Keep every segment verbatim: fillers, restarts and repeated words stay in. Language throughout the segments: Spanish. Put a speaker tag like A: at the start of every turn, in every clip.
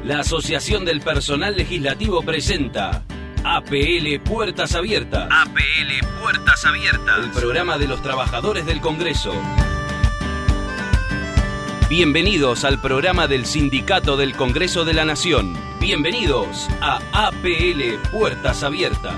A: La Asociación del Personal Legislativo presenta A P L Puertas Abiertas. A P L Puertas Abiertas. El programa de los trabajadores del Congreso. Bienvenidos al programa del Sindicato del Congreso de la Nación. Bienvenidos a A P L Puertas Abiertas.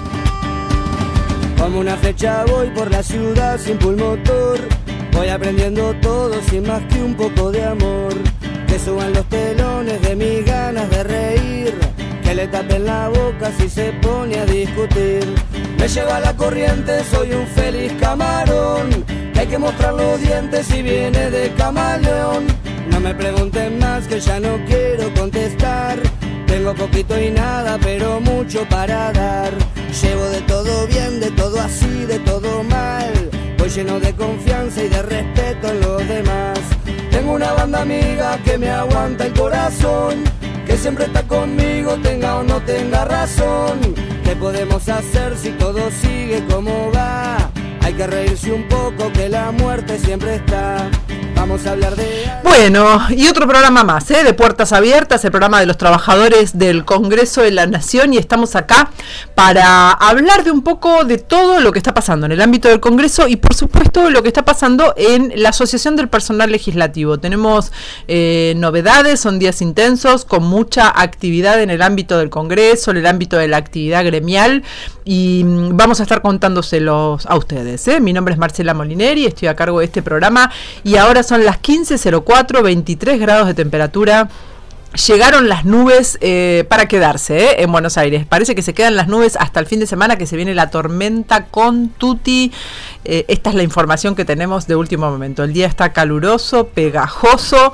B: Como una flecha voy por la ciudad sin pulmotor. Voy aprendiendo todo sin más que un poco de amor. Que suban los telones de mis ganas de reír. Que le tapen la boca si se pone a discutir. Me lleva la corriente, soy un feliz camarón. Que hay que mostrar los dientes si viene de camaleón. No me pregunten más que ya no quiero contestar. Tengo poquito y nada, pero mucho para dar. Llevo de todo bien, de todo así, de todo mal. Voy lleno de confianza y de respeto en los demás. Tengo una banda amiga que me aguanta el corazón, que siempre está conmigo, tenga o no tenga razón. ¿Qué podemos hacer si todo sigue como va? Hay que reírse un poco, que la muerte siempre está. Vamos a hablar de...
C: Bueno, y otro programa más, ¿eh? De Puertas Abiertas, el programa de los trabajadores del Congreso de la Nación, y estamos acá para hablar de un poco de todo lo que está pasando en el ámbito del Congreso y por supuesto lo que está pasando en la Asociación del Personal Legislativo. Tenemos eh, novedades, son días intensos, con mucha actividad en el ámbito del Congreso, en el ámbito de la actividad gremial, y mm, vamos a estar contándoselos a ustedes, ¿eh? Mi nombre es Marcela Molineri, estoy a cargo de este programa y ahora son las quince cero cuatro, veintitrés grados de temperatura. Llegaron las nubes eh, para quedarse eh, en Buenos Aires. Parece que se quedan las nubes hasta el fin de semana, que se viene la tormenta con tutti. Eh, esta es la información que tenemos de último momento. El día está caluroso, pegajoso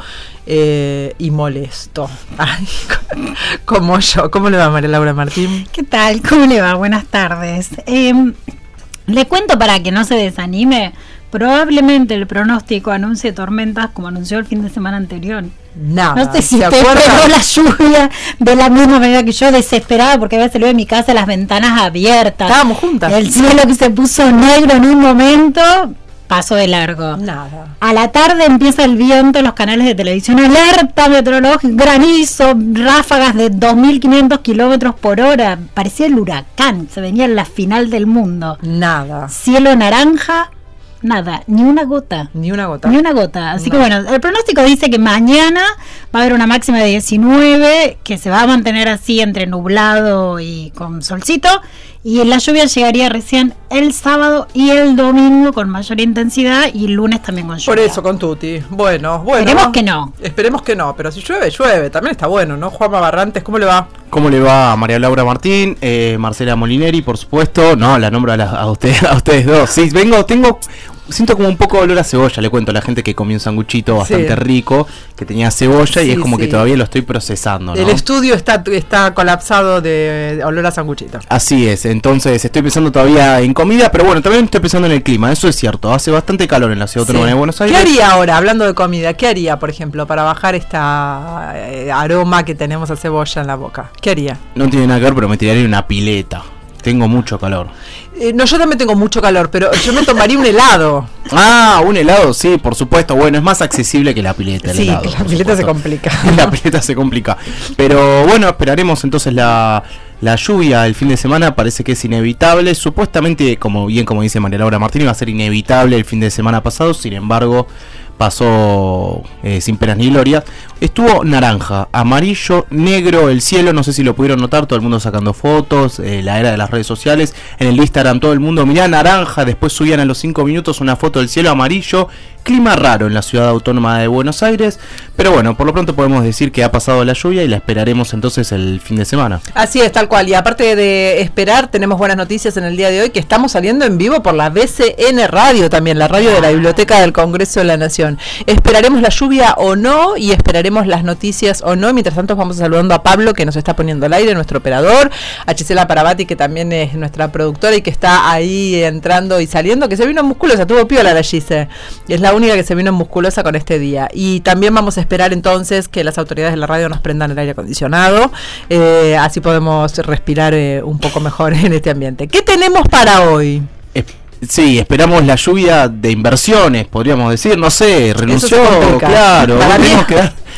C: eh, y molesto. Ay, como yo. ¿Cómo le va, María Laura Martín?
D: ¿Qué tal? ¿Cómo le va? Buenas tardes. Eh, le cuento para que no se desanime. Probablemente el pronóstico anuncie tormentas como anunció el fin de semana anterior.
C: Nada.
D: No sé si te pegó la lluvia de la misma manera que yo, desesperada porque había salido de mi casa las ventanas abiertas.
C: Estábamos juntas.
D: El cielo que se puso negro en un momento pasó de largo.
C: Nada.
D: A la tarde empieza el viento en los canales de televisión, alerta meteorológica, granizo, ráfagas de dos mil quinientos kilómetros por hora. Parecía el huracán, se venía en la final del mundo.
C: Nada.
D: Cielo naranja. Nada, ni una gota.
C: Ni una gota.
D: Ni una gota. Así
C: No.
D: que bueno, el pronóstico dice que mañana va a haber una máxima de diecinueve, que se va a mantener así entre nublado y con solcito, y la lluvia llegaría recién el sábado y el domingo con mayor intensidad, y el lunes también con lluvia.
C: Por eso, con tutti. Bueno, bueno.
D: Esperemos que no.
C: Esperemos que no, pero si llueve, llueve. También está bueno, ¿no? Juanma Barrantes, ¿cómo le va?
E: ¿Cómo le va a María Laura Martín? Eh, Marcela Molineri, por supuesto. No, la nombro a, la, a, usted, a ustedes dos. Sí, vengo, tengo... Siento como un poco de olor a cebolla, le cuento a la gente que comió un sanguchito bastante sí. rico, que tenía cebolla,
C: sí,
E: y es como
C: sí.
E: que todavía lo estoy procesando, ¿no?
C: El estudio está, está colapsado de, de olor a sanguchito.
E: Así es, entonces estoy pensando todavía en comida, pero bueno, también estoy pensando en el clima, eso es cierto, hace bastante calor en la ciudad autónoma sí. de Buenos Aires.
C: ¿Qué haría ahora, hablando de comida, qué haría, por ejemplo, para bajar esta eh, aroma que tenemos a cebolla en la boca? ¿Qué haría?
E: No tiene nada que ver, pero me tiraría una pileta. Tengo mucho calor.
C: Eh, no, yo también tengo mucho calor, pero yo me tomaría un helado.
E: Ah, un helado, sí, por supuesto. Bueno, es más accesible que la pileta. El
C: sí,
E: helado,
C: que la pileta se complica.
E: La pileta se complica. Pero bueno, esperaremos entonces la, la lluvia el fin de semana. Parece que es inevitable. Supuestamente, como bien como dice María Laura Martín, iba a ser inevitable el fin de semana pasado. Sin embargo, pasó eh, sin penas ni glorias. Estuvo naranja, amarillo, negro el cielo, no sé si lo pudieron notar, todo el mundo sacando fotos, eh, la era de las redes sociales, en el Instagram todo el mundo, mirá naranja, después subían a los cinco minutos una foto del cielo amarillo, clima raro en la ciudad autónoma de Buenos Aires, pero bueno, por lo pronto podemos decir que ha pasado la lluvia y la esperaremos entonces el fin de semana.
C: Así es, tal cual, y aparte de esperar, tenemos buenas noticias en el día de hoy, que estamos saliendo en vivo por la B C N Radio también, la radio de la Biblioteca del Congreso de la Nación. Esperaremos la lluvia o no, y esperaremos las noticias o no. Mientras tanto vamos saludando a Pablo, que nos está poniendo al aire, nuestro operador, a Gisela Parabati, que también es nuestra productora y que está ahí entrando y saliendo, que se vino musculosa, tuvo piola la Gise, y es la única que se vino musculosa con este día. Y también vamos a esperar entonces que las autoridades de la radio nos prendan el aire acondicionado, eh, así podemos respirar eh, un poco mejor en este ambiente. ¿Qué tenemos para hoy?
E: Eh. Sí, esperamos la lluvia de inversiones, podríamos decir, no sé, renunció, claro.
C: Para mí,
E: que dar,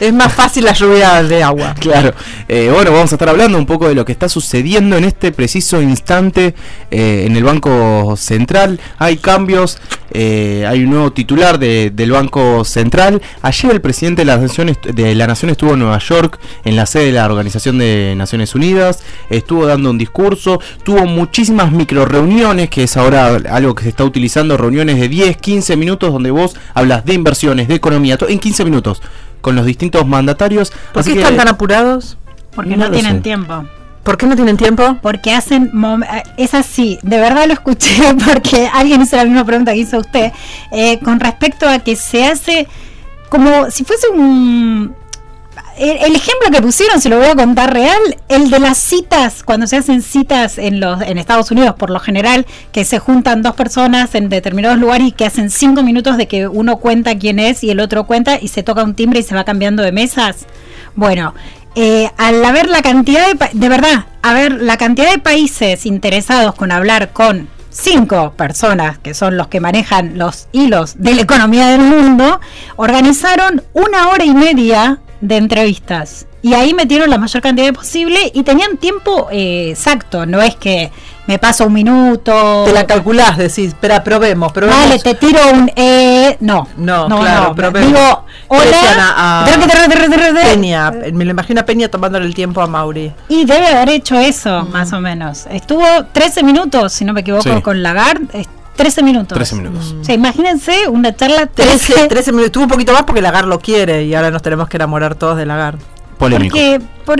C: Es más fácil la lluvia de agua.
E: Claro. Eh, bueno, vamos a estar hablando un poco de lo que está sucediendo en este preciso instante eh, en el Banco Central. Hay cambios, eh, hay un nuevo titular de, del Banco Central. Ayer el presidente de la, Nación, de la Nación estuvo en Nueva York, en la sede de la Organización de Naciones Unidas. Estuvo dando un discurso, tuvo muchísimas micro reuniones, que es ahora algo que se está utilizando, reuniones de diez, quince minutos donde vos hablas de inversiones, de economía, en quince minutos, con los distintos mandatarios.
C: ¿Por
E: Así
C: qué
E: que,
C: están tan apurados?
D: Porque
E: No
D: no,
E: lo
D: tienen
E: sé.
D: tiempo.
C: ¿Por qué no tienen tiempo?
D: Porque hacen... mom- eh, Es así, de verdad lo escuché porque alguien hizo la misma pregunta que hizo usted, eh, con respecto a que se hace como si fuese un... El, el ejemplo que pusieron, se lo voy a contar real, el de las citas, cuando se hacen citas en los en Estados Unidos, por lo general, que se juntan dos personas en determinados lugares y que hacen cinco minutos de que uno cuenta quién es y el otro cuenta y se toca un timbre y se va cambiando de mesas. Bueno, eh, al haber la cantidad de... pa- De verdad, a ver, la cantidad de países interesados con hablar con cinco personas, que son los que manejan los hilos de la economía del mundo, organizaron una hora y media de entrevistas. Y ahí metieron la mayor cantidad posible y tenían tiempo eh, exacto. No es que me paso un minuto.
C: Te la calculás, decís, espera, probemos, probemos.
D: Vale, te tiro un... Eh, no,
C: No, claro, probemos.
D: Digo,
C: Decían
D: hola.
C: a- a
D: Terre, terre, terre, terre, terre.
C: Peña, me lo imagino a Peña tomándole el tiempo a Mauri.
D: Y debe haber hecho eso, más o menos. Estuvo trece minutos, si no me equivoco,
E: Sí.
D: con Lagarde. es trece minutos.
E: trece minutos.
D: O sea, imagínense una charla
C: trece,
D: trece,
C: trece minutos, tuvo un poquito más porque Lagar lo quiere y ahora nos tenemos que enamorar todos de Lagar.
E: Polémico.
D: Porque,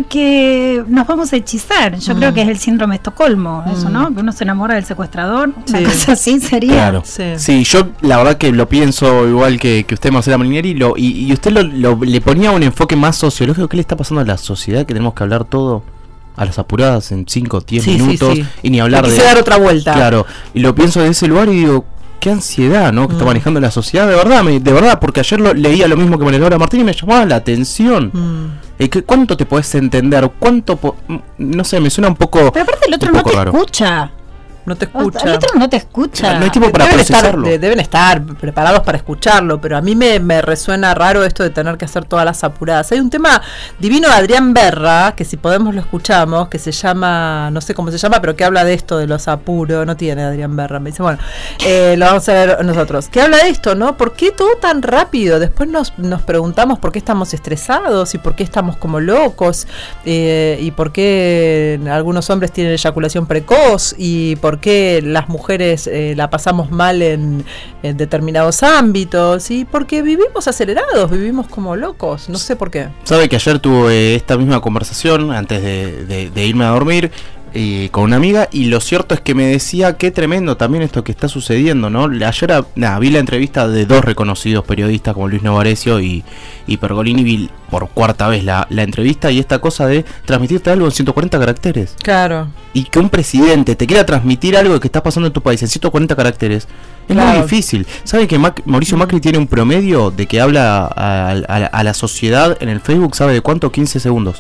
D: porque nos vamos a hechizar. Yo
C: Mm.
D: creo que es el síndrome de Estocolmo, eso,
C: Mm.
D: ¿no? Que uno se enamora del secuestrador. Una
C: Sí.
D: cosa así sería.
E: Claro.
C: Sí.
E: Sí. yo la verdad que lo pienso igual que, que usted, Marcela Molinieri, lo, y, y usted lo, lo- le ponía un enfoque más sociológico. ¿Qué le está pasando a la sociedad? Que tenemos que hablar todo a las apuradas en cinco, diez
C: Sí, sí,
E: minutos
C: sí.
E: y ni hablar
C: Le
E: de...
C: quise dar otra vuelta.
E: Claro, y lo pienso de ese lugar y digo, qué ansiedad, ¿no? Que está
C: Mm.
E: manejando la sociedad, de verdad, me- de verdad, porque ayer lo, leía lo mismo que María Laura Martín y me llamaba la atención.
C: Mm.
E: Eh, que- ¿Cuánto te podés entender? ¿Cuánto? po- mm, no sé, me suena un poco...
D: Pero aparte el otro
E: un
D: no
E: poco
D: te
E: raro.
D: escucha.
C: No te
D: O-
C: escucha.
D: El otro no te escucha.
E: No hay tiempo para
C: deben estar,
E: procesarlo.
C: de- deben estar preparados para escucharlo, pero a mí me, me resuena raro esto de tener que hacer todas las apuradas. Hay un tema divino de Adrián Berra, que si podemos lo escuchamos, que se llama, no sé cómo se llama, pero que habla de esto, de los apuros. No tiene Adrián Berra, me dice, bueno, eh, lo vamos a ver nosotros. Que habla de esto, ¿no? ¿Por qué todo tan rápido? Después nos, nos preguntamos por qué estamos estresados y por qué estamos como locos, eh, y por qué algunos hombres tienen eyaculación precoz y por qué las mujeres eh, la pasamos mal en, en determinados ámbitos, y porque vivimos acelerados, vivimos como locos, no sé por qué.
E: Sabe que ayer tuve esta misma conversación antes de, de- de irme a dormir eh, con una amiga, y lo cierto es que me decía qué tremendo también esto que está sucediendo, ¿no? Ayer ah, nada, vi la entrevista de dos reconocidos periodistas como Luis Novarecio y, y Pergolini, vi por cuarta vez la, la entrevista, y esta cosa de transmitirte algo en ciento cuarenta caracteres.
C: Claro.
E: Y que un presidente te quiera transmitir algo que está pasando en tu país en ciento cuarenta caracteres es
C: Claro.
E: muy difícil. ¿Sabe que Mac- Mauricio Macri tiene un promedio de que habla a, a- a la sociedad en el Facebook? ¿Sabe de cuánto? quince segundos.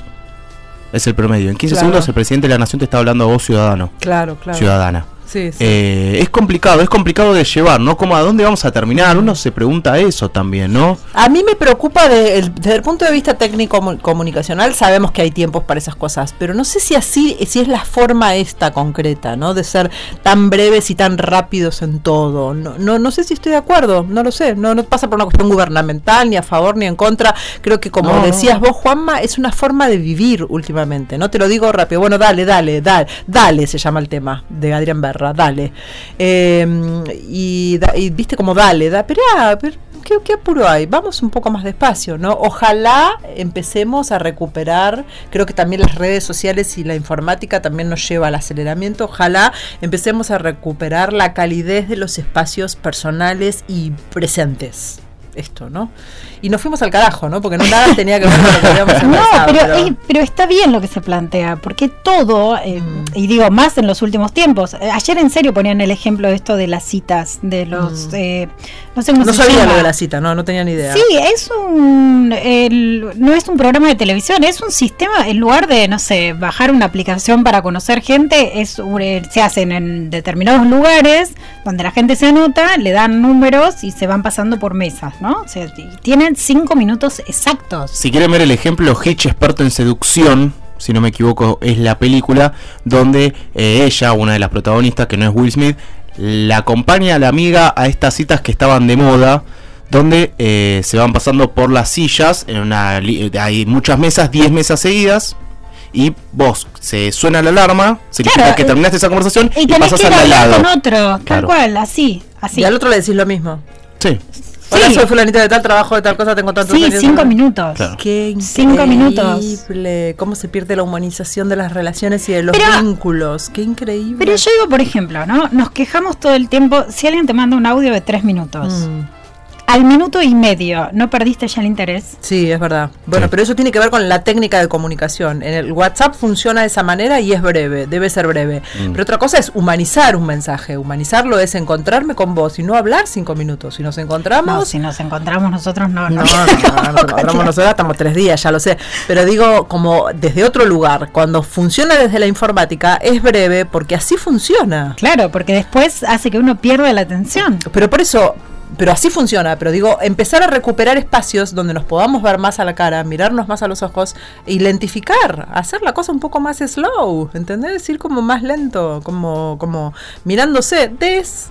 E: Es el promedio. En quince
C: Claro.
E: segundos el presidente de la nación te está hablando a vos, ciudadano.
C: Claro, claro.
E: Ciudadana.
C: Sí, sí.
E: Eh, es complicado, es complicado de llevar, ¿no? Como a dónde vamos a terminar. Uno se pregunta eso también, ¿no?
C: A mí me preocupa de, el- desde el punto de vista técnico comu- comunicacional, sabemos que hay tiempos para esas cosas, pero no sé si así, si es la forma esta concreta, ¿no? De ser tan breves y tan rápidos en todo. No, no, no sé si estoy de acuerdo, no lo sé. No, no pasa por una cuestión gubernamental, ni a favor ni en contra. Creo que como
E: No, no.
C: decías vos, Juanma, es una forma de vivir últimamente. No te lo digo rápido. Bueno, dale, dale, dale, dale se llama el tema de Adrián Berra, dale. Eh, y, da- y viste como dale, da, pero, ah, pero ¿qué, qué apuro hay? Vamos un poco más despacio, ¿no? Ojalá empecemos a recuperar, creo que también las redes sociales y la informática también nos lleva al aceleramiento, ojalá empecemos a recuperar la calidez de los espacios personales y presentes. Esto, ¿no? Y nos fuimos al carajo, ¿no? Porque no nada tenía que ver con lo que habíamos
D: No,
C: empezado,
D: pero, es- pero está bien lo que se plantea, porque todo, eh,
C: Mm.
D: y digo más en los últimos tiempos. eh, Ayer en serio ponían el ejemplo de esto de las citas, de los,
C: Mm.
D: eh, no sé cómo
C: no
D: se
C: sabía
D: llama.
C: lo de la cita, no, no tenía ni idea.
D: Sí, es un, el- no es un programa de televisión, es un sistema, en lugar de, no sé, bajar una aplicación para conocer gente, es un- eh, se hacen en determinados lugares donde la gente se anota, le dan números y se van pasando por mesas, ¿no? O sea, y tienen tienen cinco minutos exactos.
E: Si quieren ver el ejemplo, Hitch, experto en seducción, si no me equivoco, es la película donde eh, ella, una de las protagonistas, que no es Will Smith, la acompaña a la amiga a estas citas que estaban de moda, donde eh, se van pasando por las sillas, en una hay muchas mesas, diez mesas seguidas, y vos, se suena la alarma, significa
D: Claro,
E: que terminaste esa conversación
D: y
E: y,
D: tenés
E: pasas
D: que ir
E: al
D: a hablar
E: lado.
D: con otro, tal
E: Claro.
D: cual, así, así.
C: Y al otro le decís lo mismo.
E: Sí.
C: Hola,
D: Sí.
C: soy fulanita de tal trabajo, de tal cosa, tengo tantos
D: Sí,
C: años.
D: cinco minutos.
E: Claro.
C: Qué
D: Cinco minutos.
C: increíble. Cómo se pierde la humanización de las relaciones y de los
D: Pero-
C: vínculos. Qué increíble.
D: Pero yo digo, por ejemplo, ¿no? Nos quejamos todo el tiempo. Si alguien te manda un audio de tres minutos,
C: Mm,
D: al minuto y medio, ¿no perdiste ya el interés?
C: sí, es verdad. Bueno,
E: Sí.
C: pero eso tiene que ver con la técnica de comunicación. En el WhatsApp funciona de esa manera y es breve, debe ser breve.
E: Mm.
C: Pero otra cosa es humanizar un mensaje. Humanizarlo es encontrarme con vos y no hablar cinco minutos. Si nos encontramos...
D: No, si nos encontramos nosotros, no.
C: No,
D: no.
C: no, no, nos encontramos nosotros, estamos tres días, ya lo sé. Pero digo, como desde otro lugar, cuando funciona desde la informática, es breve porque así funciona.
D: Claro, porque después hace que uno pierda la atención.
C: Pero por eso, pero así funciona. Pero digo, empezar a recuperar espacios donde nos podamos ver más a la cara, mirarnos más a los ojos, identificar, hacer la cosa un poco más slow, ¿entendés? Ir como más lento, como, como mirándose des...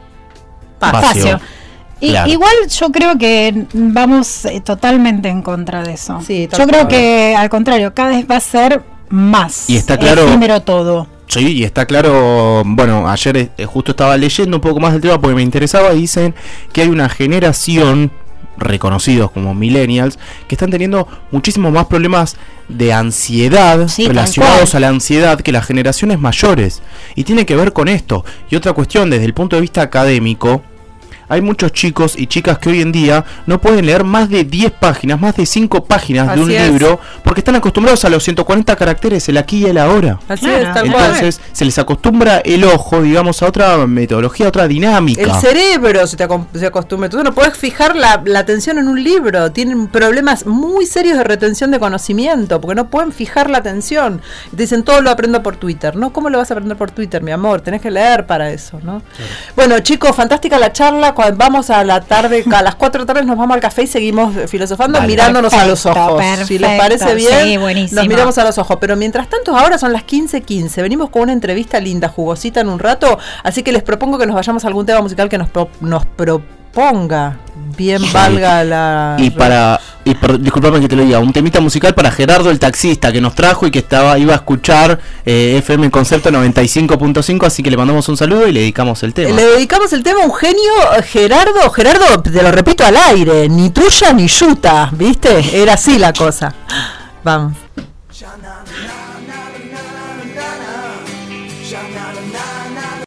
E: Espacio.
D: Y,
E: Claro.
D: Igual yo creo que vamos eh, totalmente en contra de eso.
C: Sí, tal
D: yo creo
C: cual.
D: que al contrario, cada vez va a ser más.
E: Y está claro-
D: efímero todo.
E: Sí, y está claro, bueno, ayer eh, justo estaba leyendo un poco más del tema porque me interesaba y dicen que hay una generación, reconocidos como millennials, que están teniendo muchísimos más problemas de ansiedad
D: Sí, tal
E: relacionados
D: cual.
E: a la ansiedad que las generaciones mayores. Y tiene que ver con esto. Y otra cuestión, desde el punto de vista académico, hay muchos chicos y chicas que hoy en día no pueden leer más de diez páginas, más de cinco páginas
C: Así
E: de un
C: es.
E: libro, porque están acostumbrados a los ciento cuarenta caracteres, el aquí y el ahora.
C: Así
D: Claro.
C: es, tal cual.
E: Entonces se les acostumbra el ojo, digamos, a otra metodología, a otra dinámica.
C: El cerebro se te acom- se acostumbra. Tú no puedes fijar la, la atención en un libro. Tienen problemas muy serios de retención de conocimiento porque no pueden fijar la atención. Y te dicen, todo lo aprendo por Twitter. ¿No? ¿Cómo lo vas a aprender por Twitter, mi amor? Tenés que leer para eso, ¿no? Bueno, chicos, fantástica la charla. Cuando vamos a la tarde, a las cuatro de la tarde nos vamos al café y seguimos eh, filosofando,
E: Vale.
C: mirándonos a los
D: Perfecto,
C: ojos. Si les parece
D: perfecto.
C: bien,
D: Sí, buenísimo.
C: nos miramos a los ojos. Pero mientras tanto, ahora son las quince quince. Venimos con una entrevista linda, jugosita en un rato. Así que les propongo que nos vayamos a algún tema musical que nos, pro- nos proponga. Bien
E: Sí.
C: valga la...
E: Y para, y per- disculpame que te lo diga, un temita musical para Gerardo el taxista que nos trajo y que estaba iba a escuchar eh, F M Concepto noventa y cinco punto cinco, así que le mandamos un saludo y le dedicamos el tema.
C: Le dedicamos el tema a un genio, eh, Gerardo. Gerardo, te lo repito al aire, ni tuya ni yuta, ¿viste? Era así la cosa. Vamos.